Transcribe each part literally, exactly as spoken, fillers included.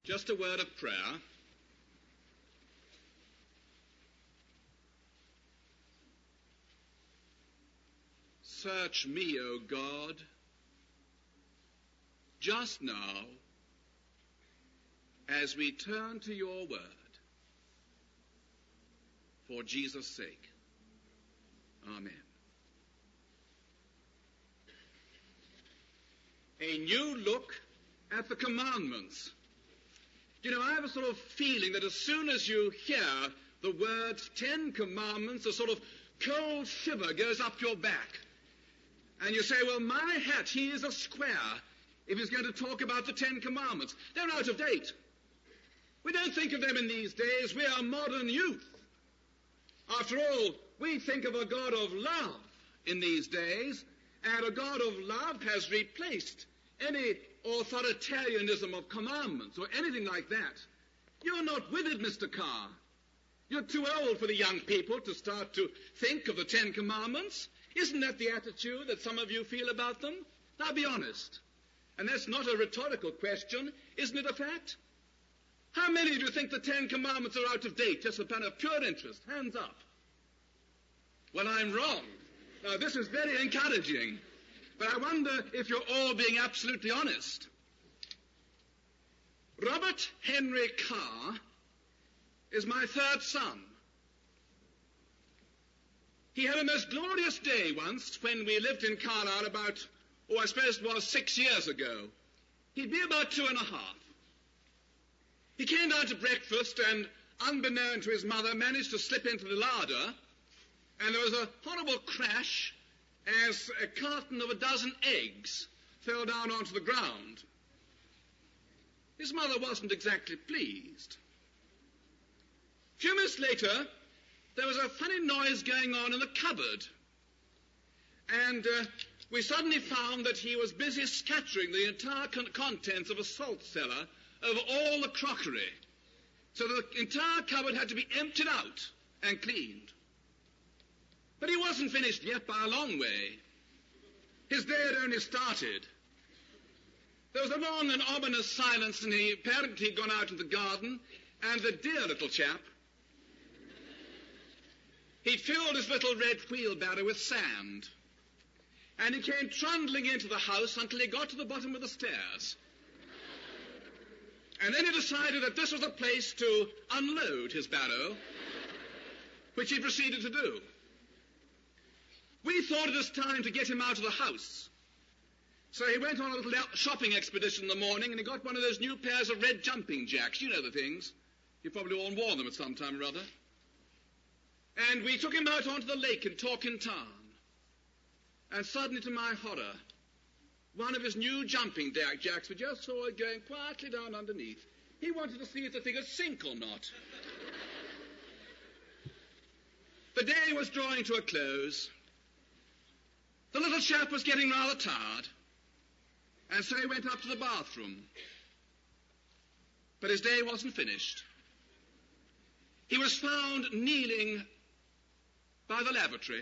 Just a word of prayer. Search me, O God, just now, as we turn to your word, for Jesus' sake. Amen. A new look at the commandments. You know, I have a sort of feeling that as soon as you hear the words Ten Commandments, a sort of cold shiver goes up your back. And you say, well, my hat, he is a square if he's going to talk about the Ten Commandments. They're out of date. We don't think of them in these days. We are modern youth. After all, we think of a God of love in these days, and a God of love has replaced any authoritarianism of commandments or anything like that. You're not with it, Mister Carr. You're too old for the young people to start to think of the Ten Commandments. Isn't that the attitude that some of you feel about them? Now be honest. And that's not a rhetorical question. Isn't it a fact? How many of you think the Ten Commandments are out of date, just upon a pure interest? Hands up. Well, I'm wrong. Now, this is very encouraging. But I wonder if you're all being absolutely honest. Robert Henry Carr is my third son. He had a most glorious day once when we lived in Carlisle about, oh, I suppose it was six years ago. He'd be about two and a half. He came down to breakfast and, unbeknown to his mother, managed to slip into the larder, and there was a horrible crash as a carton of a dozen eggs fell down onto the ground. His mother wasn't exactly pleased. A few minutes later, there was a funny noise going on in the cupboard, and uh, we suddenly found that he was busy scattering the entire con- contents of a salt cellar over all the crockery, so that the entire cupboard had to be emptied out and cleaned. But he wasn't finished yet by a long way. His day had only started. There was a long and ominous silence, and he apparently had gone out in the garden, and the dear little chap, he'd filled his little red wheelbarrow with sand, and he came trundling into the house until he got to the bottom of the stairs. And then he decided that this was the place to unload his barrow, which he proceeded to do. We thought it was time to get him out of the house. So he went on a little shopping expedition in the morning, and he got one of those new pairs of red jumping jacks. You know the things. You probably all worn them at some time or other. And we took him out onto the lake in Torquay Town. And suddenly, to my horror, one of his new jumping jacks, we just saw it going quietly down underneath. He wanted to see if the thing would sink or not. The day was drawing to a close. The little chap was getting rather tired, and so he went up to the bathroom. But his day wasn't finished. He was found kneeling by the lavatory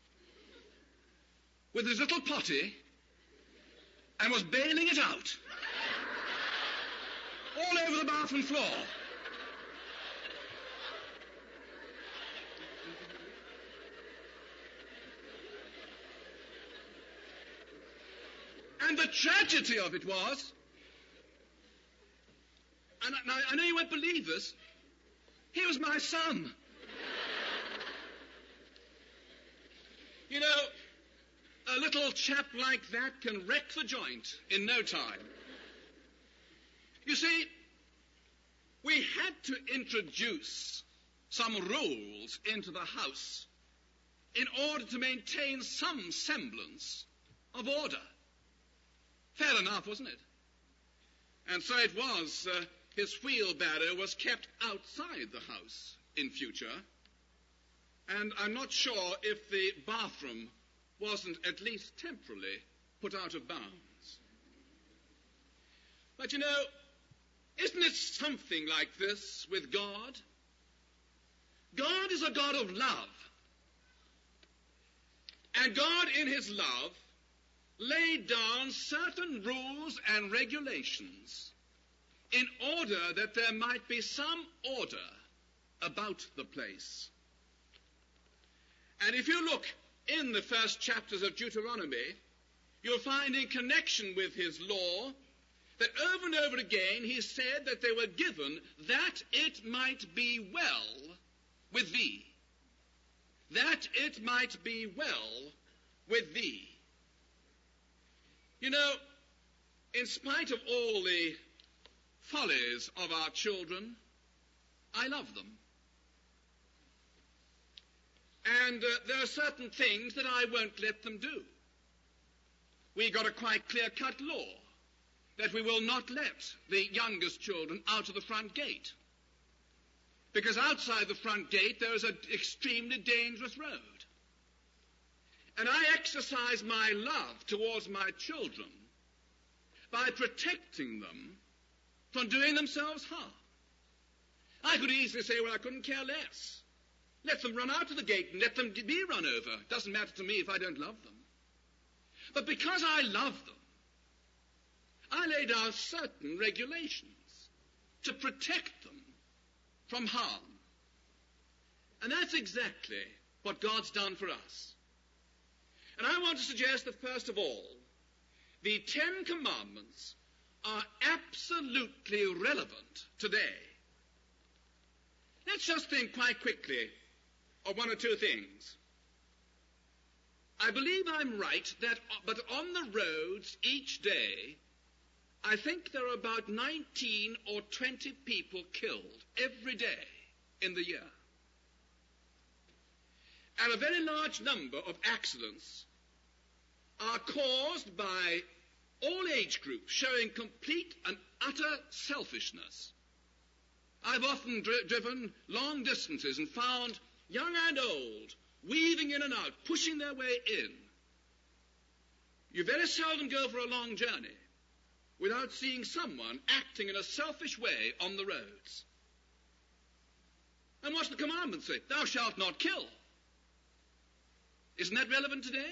with his little potty and was bailing it out all over the bathroom floor. And the tragedy of it was, and I, I know you won't believe this, he was my son. You know, a little chap like that can wreck the joint in no time. You see, we had to introduce some rules into the house in order to maintain some semblance of order. Fair enough, wasn't it? And so it was, uh, his wheelbarrow was kept outside the house in future, and I'm not sure if the bathroom wasn't at least temporarily put out of bounds. But you know, isn't it something like this with God? God is a God of love. And God in his love laid down certain rules and regulations in order that there might be some order about the place. And if you look in the first chapters of Deuteronomy, you'll find in connection with his law that over and over again he said that they were given that it might be well with thee. That it might be well with thee. You know, in spite of all the follies of our children, I love them. And uh, there are certain things that I won't let them do. We got a quite clear-cut law that we will not let the youngest children out of the front gate. Because outside the front gate there is an extremely dangerous road. And I exercise my love towards my children by protecting them from doing themselves harm. I could easily say, well, I couldn't care less. Let them run out of the gate and let them be run over. It doesn't matter to me if I don't love them. But because I love them, I lay down certain regulations to protect them from harm. And that's exactly what God's done for us. And I want to suggest that, first of all, the Ten Commandments are absolutely relevant today. Let's just think quite quickly of one or two things. I believe I'm right that, but on the roads each day, I think there are about nineteen or twenty people killed every day in the year. And a very large number of accidents are caused by all age groups showing complete and utter selfishness. I've often dri- driven long distances and found young and old weaving in and out, pushing their way in. You very seldom go for a long journey without seeing someone acting in a selfish way on the roads. And what's the commandment say? Thou shalt not kill. Isn't that relevant today?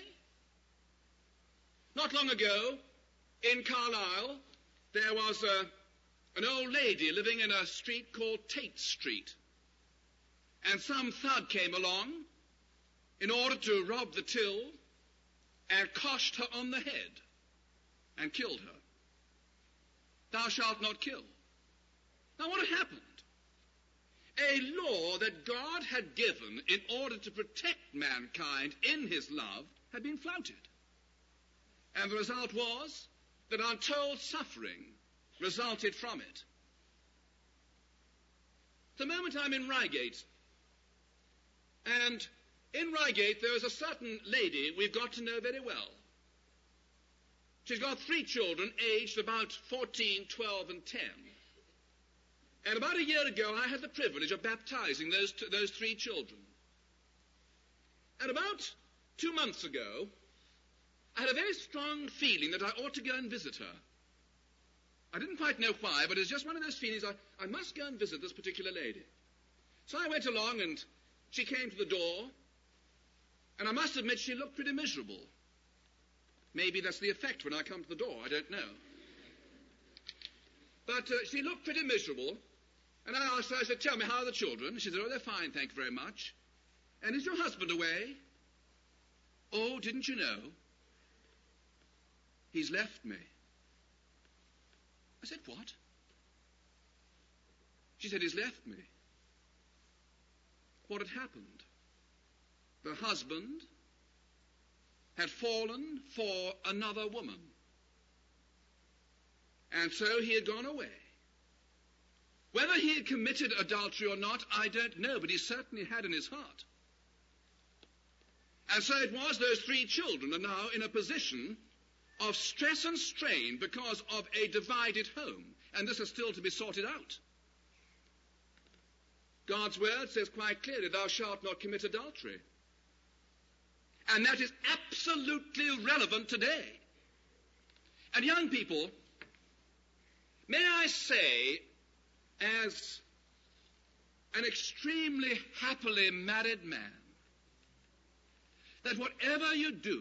Not long ago, in Carlisle, there was a, an old lady living in a street called Tate Street. And some thug came along in order to rob the till and coshed her on the head and killed her. Thou shalt not kill. Now what had happened? A law that God had given in order to protect mankind in his love had been flouted. And the result was that untold suffering resulted from it. At the moment I'm in Reigate, and in Reigate there is a certain lady we've got to know very well. She's got three children aged about fourteen, twelve, and ten. And about a year ago I had the privilege of baptizing those, t- those three children. And about two months ago, I had a very strong feeling that I ought to go and visit her. I didn't quite know why, but it was just one of those feelings, I, I must go and visit this particular lady. So I went along and she came to the door, and I must admit she looked pretty miserable. Maybe that's the effect when I come to the door, I don't know. But uh, she looked pretty miserable, and I asked her, I said, tell me, how are the children? She said, oh, they're fine, thank you very much. And is your husband away? Oh, didn't you know? He's left me. I said, what? She said, he's left me. What had happened? The husband had fallen for another woman. And so he had gone away. Whether he had committed adultery or not, I don't know, but he certainly had in his heart. And so it was those three children are now in a position of stress and strain because of a divided home. And this is still to be sorted out. God's word says quite clearly, thou shalt not commit adultery. And that is absolutely relevant today. And young people, may I say, as an extremely happily married man, that whatever you do,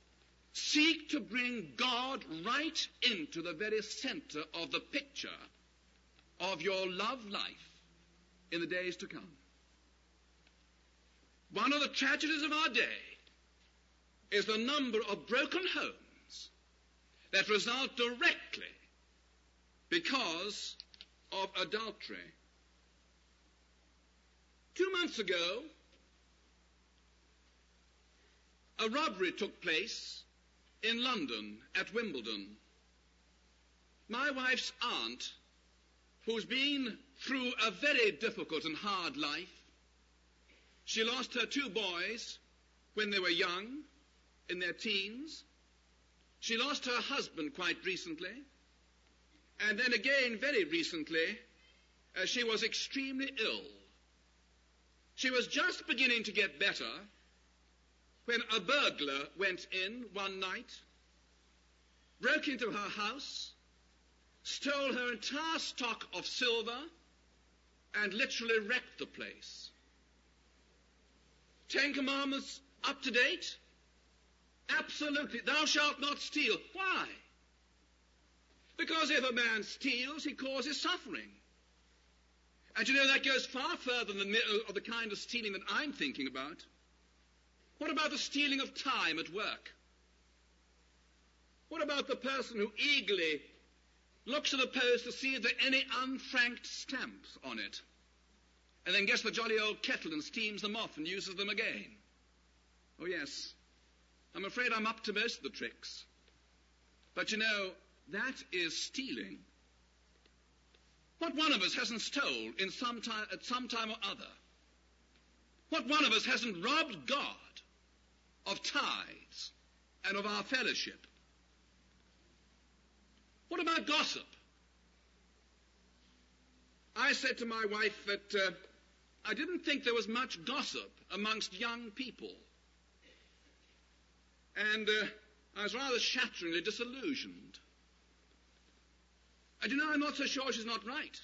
seek to bring God right into the very center of the picture of your love life in the days to come. One of the tragedies of our day is the number of broken homes that result directly because of adultery. Two months ago, a robbery took place in London at Wimbledon. My wife's aunt, who's been through a very difficult and hard life, she lost her two boys when they were young, in their teens. She lost her husband quite recently. And then again, very recently, uh, she was extremely ill. She was just beginning to get better when a burglar went in one night, broke into her house, stole her entire stock of silver, and literally wrecked the place. Ten Commandments up to date? Absolutely. Thou shalt not steal. Why? Because if a man steals, he causes suffering. And you know, that goes far further than the, of the kind of stealing that I'm thinking about. What about the stealing of time at work? What about the person who eagerly looks at the post to see if there are any unfranked stamps on it, and then gets the jolly old kettle and steams them off and uses them again? Oh, yes. I'm afraid I'm up to most of the tricks. But you know, that is stealing. What one of us hasn't stolen in some time, at some time or other? What one of us hasn't robbed God of tithes and of our fellowship? What about gossip? I said to my wife that uh, I didn't think there was much gossip amongst young people. And uh, I was rather shatteringly disillusioned. And you know, I'm not so sure she's not right.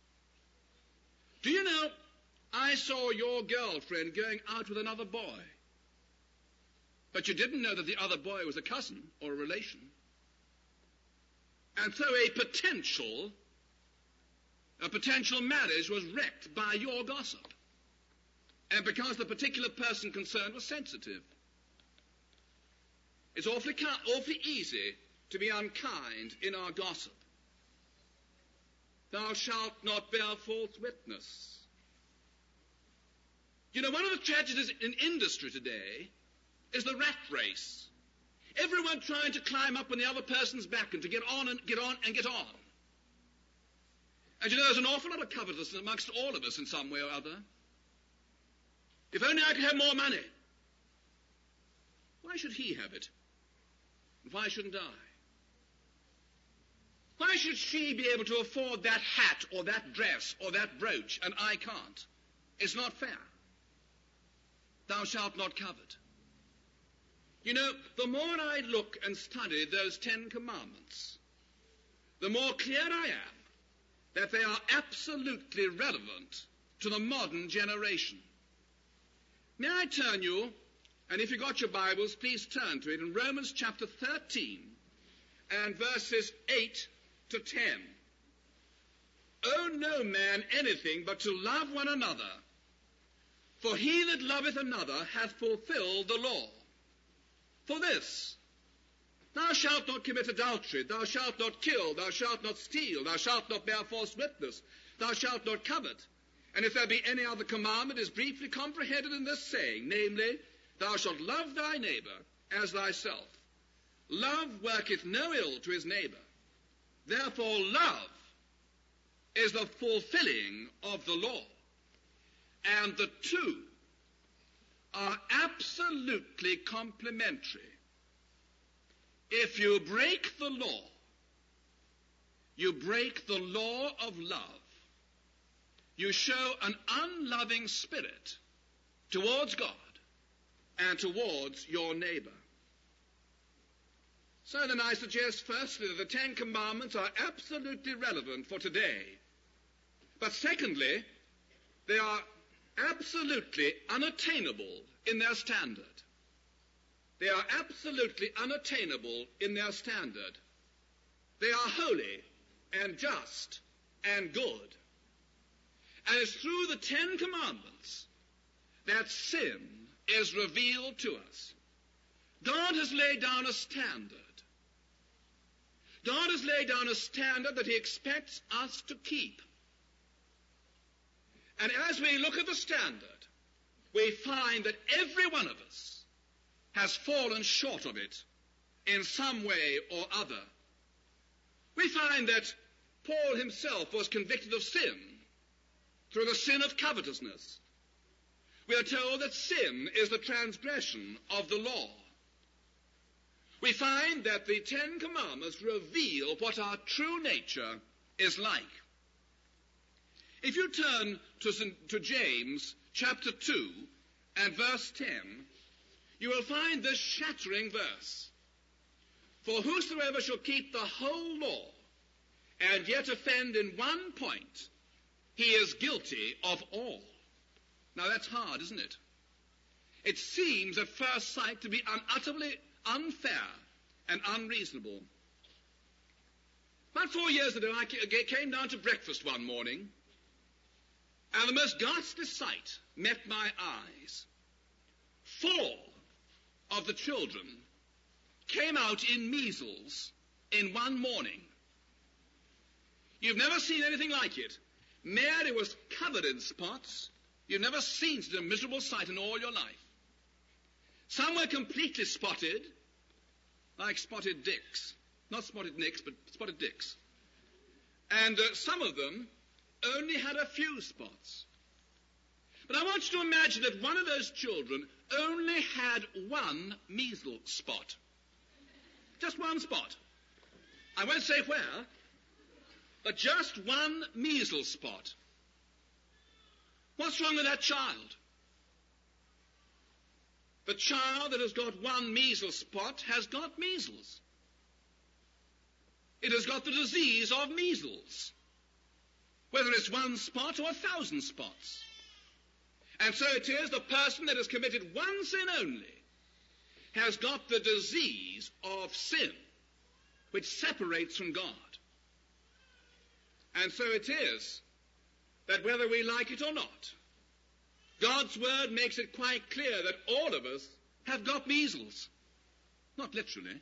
Do you know, I saw your girlfriend going out with another boy. But you didn't know that the other boy was a cousin or a relation. And so a potential, a potential marriage was wrecked by your gossip. And because the particular person concerned was sensitive. It's awfully, awfully easy to be unkind in our gossip. Thou shalt not bear false witness. You know, one of the tragedies in industry today is the rat race. Everyone trying to climb up on the other person's back and to get on and get on and get on. And you know, there's an awful lot of covetousness amongst all of us in some way or other. If only I could have more money. Why should he have it? And why shouldn't I? Why should she be able to afford that hat or that dress or that brooch and I can't? It's not fair. Thou shalt not covet. You know, the more I look and study those Ten Commandments, the more clear I am that they are absolutely relevant to the modern generation. May I turn you, and if you've got your Bibles, please turn to it in Romans chapter thirteen and verses eight to ten. Owe no man anything but to love one another, for he that loveth another hath fulfilled the law. For this, thou shalt not commit adultery, thou shalt not kill, thou shalt not steal, thou shalt not bear false witness, thou shalt not covet. And if there be any other commandment, it is briefly comprehended in this saying, namely, thou shalt love thy neighbor as thyself. Love worketh no ill to his neighbor. Therefore, love is the fulfilling of the law. And the two are absolutely complementary. If you break the law, you break the law of love. You show an unloving spirit towards God and towards your neighbor. So then I suggest firstly that the Ten Commandments are absolutely relevant for today. But secondly, they are absolutely unattainable in their standard. They are absolutely unattainable in their standard. They are holy and just and good. And it's through the Ten Commandments that sin is revealed to us. God has laid down a standard. God has laid down a standard that he expects us to keep. And as we look at the standard, we find that every one of us has fallen short of it in some way or other. We find that Paul himself was convicted of sin through the sin of covetousness. We are told that sin is the transgression of the law. We find that the Ten Commandments reveal what our true nature is like. If you turn to, to James chapter two and verse ten, you will find this shattering verse. For whosoever shall keep the whole law and yet offend in one point, he is guilty of all. Now that's hard, isn't it? It seems at first sight to be un- utterly unfair and unreasonable. About four years ago, I came down to breakfast one morning, and the most ghastly sight met my eyes. Four of the children came out in measles in one morning. You've never seen anything like it. Mary was covered in spots. You've never seen such a miserable sight in all your life. Some were completely spotted, like spotted dicks. Not spotted nicks, but spotted dicks. And uh, some of them only had a few spots. But I want you to imagine that one of those children only had one measles spot. Just one spot. I won't say where, but just one measles spot. What's wrong with that child? The child that has got one measles spot has got measles. It has got the disease of measles, whether it's one spot or a thousand spots. And so it is the person that has committed one sin only has got the disease of sin, which separates from God. And so it is that whether we like it or not, God's word makes it quite clear that all of us have got measles. Not literally.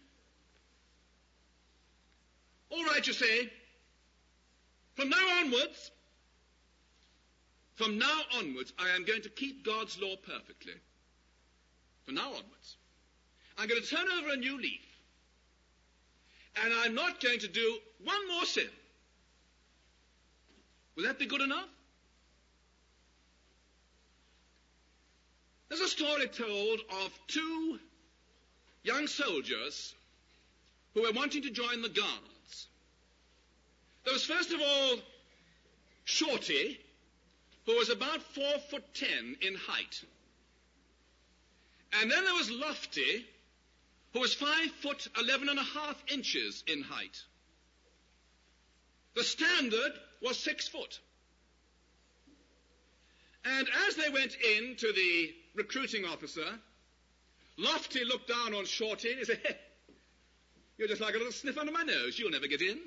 All right, you say, from now onwards, from now onwards, I am going to keep God's law perfectly. From now onwards. I'm going to turn over a new leaf. And I'm not going to do one more sin. Will that be good enough? There's a story told of two young soldiers who were wanting to join the Guards. There was first of all Shorty, who was about four foot ten in height. And then there was Lofty, who was five foot eleven and a half inches in height. The standard was six foot. And as they went in to the recruiting officer, Lofty looked down on Shorty and he said, hey, you're just like a little sniff under my nose. You'll never get in.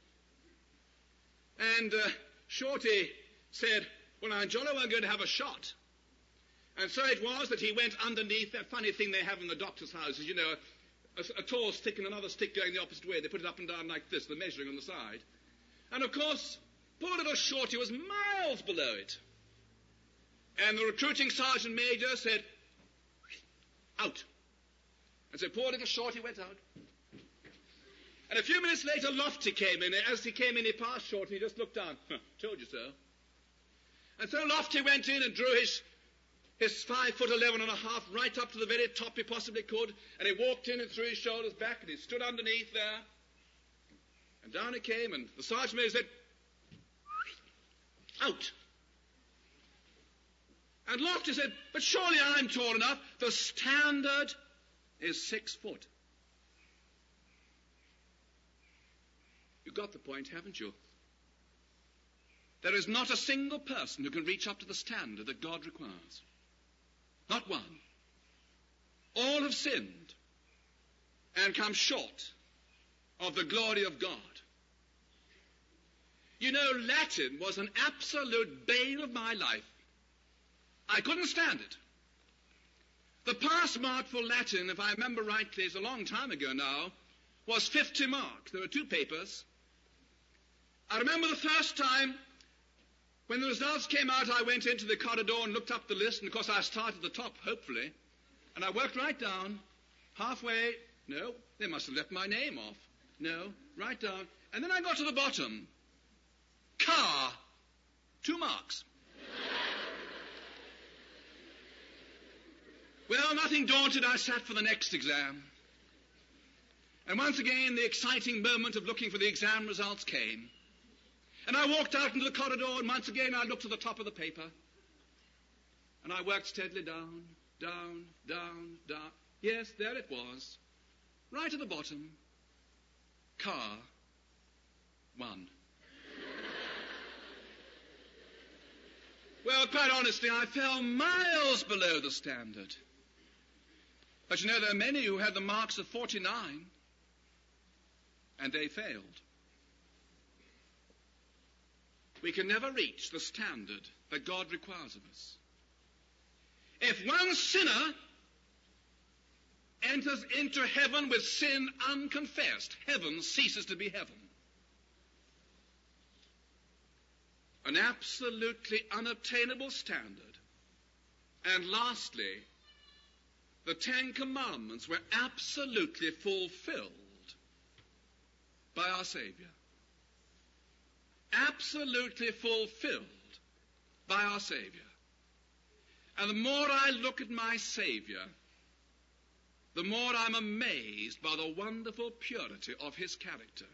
And uh, Shorty said, well, I'm jolly well going to have a shot. And so it was that he went underneath that funny thing they have in the doctor's houses, you know, a, a tall stick and another stick going the opposite way. They put it up and down like this, the measuring on the side. And, of course, poor little Shorty was miles below it. And the recruiting sergeant major said, out. And so poor little Shorty went out. And a few minutes later, Lofty came in. As he came in, he passed Shorty. He just looked down. Huh, told you so. And so Lofty went in and drew his, his five foot eleven and a half right up to the very top he possibly could. And he walked in and threw his shoulders back, and he stood underneath there. And down he came, and the sergeant major said, out. And Lofty said, but surely I'm tall enough. The standard is six foot. You got the point, haven't you? There is not a single person who can reach up to the standard that God requires. Not one. All have sinned and come short of the glory of God. You know, Latin was an absolute bane of my life. I couldn't stand it. The pass mark for Latin, if I remember rightly, it's a long time ago now, was fifty marks. There were two papers. I remember the first time when the results came out, I went into the corridor and looked up the list, and of course I started at the top, hopefully, and I worked right down, halfway, no, they must have left my name off, no, right down, and then I got to the bottom, car, two marks. Well, nothing daunted, I sat for the next exam. And once again, the exciting moment of looking for the exam results came. And I walked out into the corridor, and once again I looked at the top of the paper. And I worked steadily down, down, down, down. Yes, there it was. Right at the bottom. Car. One. Well, quite honestly, I fell miles below the standard. But you know, there are many who had the marks of forty-nine, and they failed. We can never reach the standard that God requires of us. If one sinner enters into heaven with sin unconfessed, heaven ceases to be heaven. An absolutely unobtainable standard. And lastly, the Ten Commandments were absolutely fulfilled by our Savior. Absolutely fulfilled by our Savior. And the more I look at my Savior, the more I'm amazed by the wonderful purity of his character.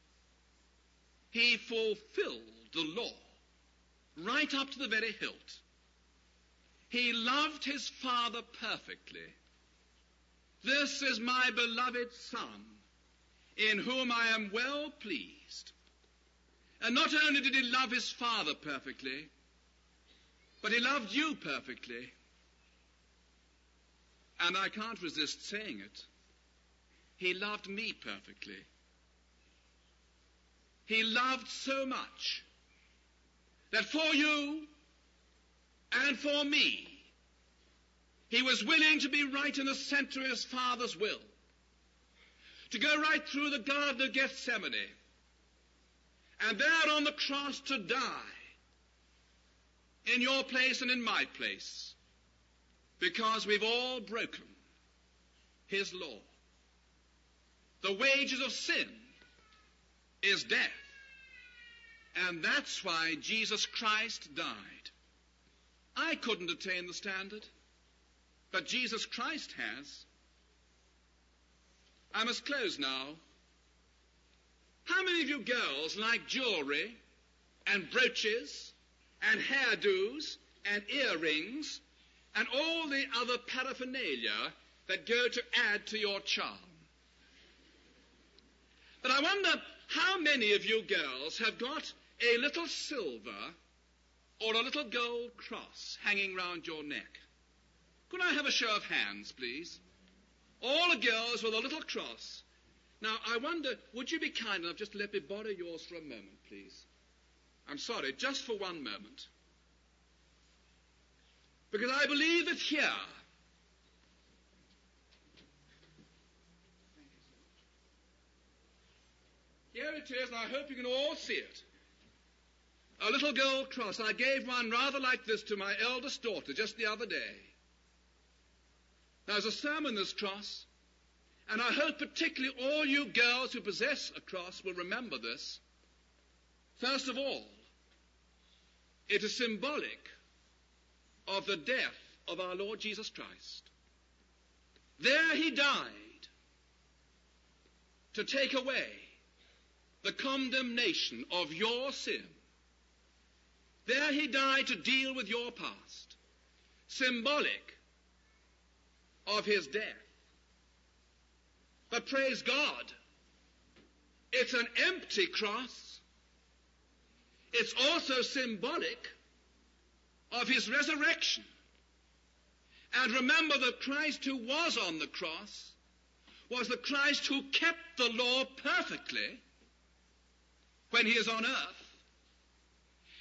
He fulfilled the law right up to the very hilt. He loved his Father perfectly. This is my beloved Son, in whom I am well pleased. And not only did he love his Father perfectly, but he loved you perfectly. And I can't resist saying it. He loved me perfectly. He loved so much that for you and for me, he was willing to be right in the center of his Father's will, to go right through the Garden of Gethsemane, and there on the cross to die in your place and in my place, because we've all broken his law. The wages of sin is death, and that's why Jesus Christ died. I couldn't attain the standard, but Jesus Christ has. I must close now. How many of you girls like jewelry and brooches and hairdos and earrings and all the other paraphernalia that go to add to your charm? But I wonder how many of you girls have got a little silver or a little gold cross hanging round your neck? Could I have a show of hands, please? All the girls with a little cross. Now, I wonder, would you be kind enough just to let me borrow yours for a moment, please? I'm sorry, just for one moment. Because I believe that here, here it is, and I hope you can all see it. A little gold cross. I gave one rather like this to my eldest daughter just the other day. There's a sermon in this cross, and I hope particularly all you girls who possess a cross will remember this. First of all, it is symbolic of the death of our Lord Jesus Christ. There he died to take away the condemnation of your sin. There he died to deal with your past, symbolic of his death. But praise God, it's an empty cross. It's also symbolic of his resurrection. And remember that Christ who was on the cross was the Christ who kept the law perfectly when he is on earth.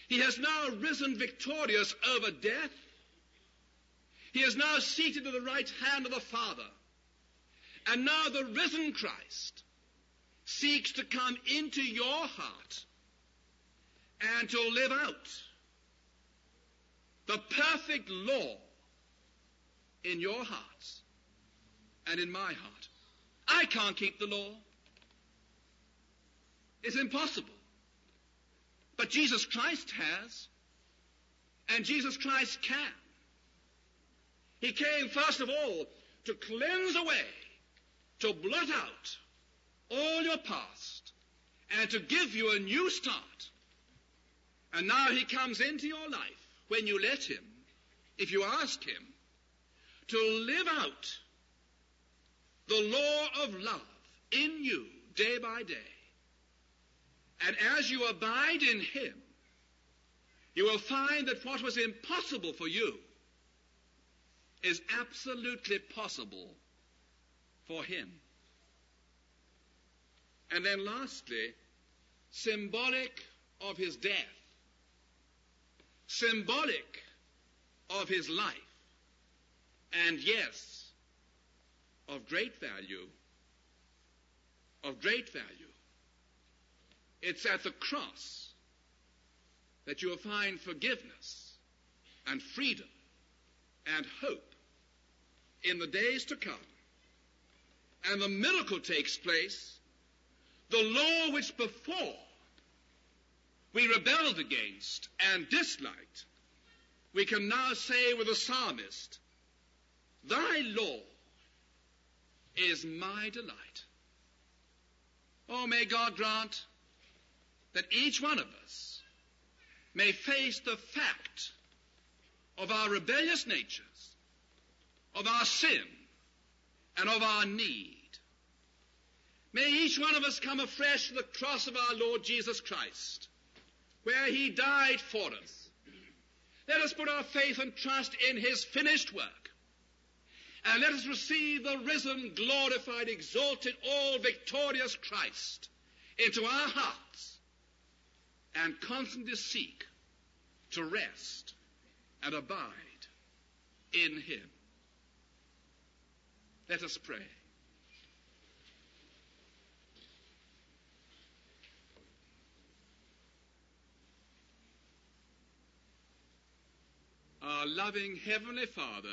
He has now risen victorious over death. He is now seated at the right hand of the Father. And now the risen Christ seeks to come into your heart and to live out the perfect law in your hearts and in my heart. I can't keep the law. It's impossible. But Jesus Christ has, and Jesus Christ can. He came, first of all, to cleanse away, to blot out all your past, and to give you a new start. And now he comes into your life when you let him, if you ask him, to live out the law of love in you day by day. And as you abide in him, you will find that what was impossible for you is absolutely possible for him. And then lastly, symbolic of his death, symbolic of his life, and yes, of great value, of great value. It's at the cross that you will find forgiveness and freedom and hope in the days to come. And the miracle takes place. The law which before we rebelled against and disliked, we can now say with the psalmist, thy law is my delight. Oh, may God grant that each one of us may face the fact of our rebellious natures, of our sin, and of our need. May each one of us come afresh to the cross of our Lord Jesus Christ, where he died for us. Let us put our faith and trust in his finished work. And let us receive the risen, glorified, exalted, all-victorious Christ into our hearts and constantly seek to rest and abide in him. Let us pray. Our loving Heavenly Father,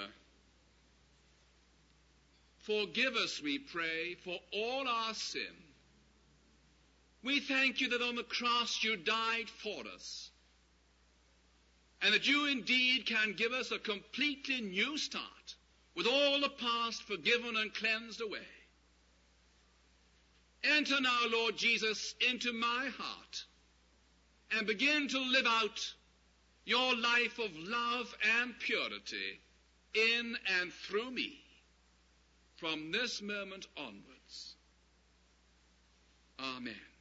forgive us, we pray, for all our sin. We thank you that on the cross you died for us, and that you indeed can give us a completely new start with all the past forgiven and cleansed away. Enter now, Lord Jesus, into my heart and begin to live out your life of love and purity in and through me from this moment onwards. Amen.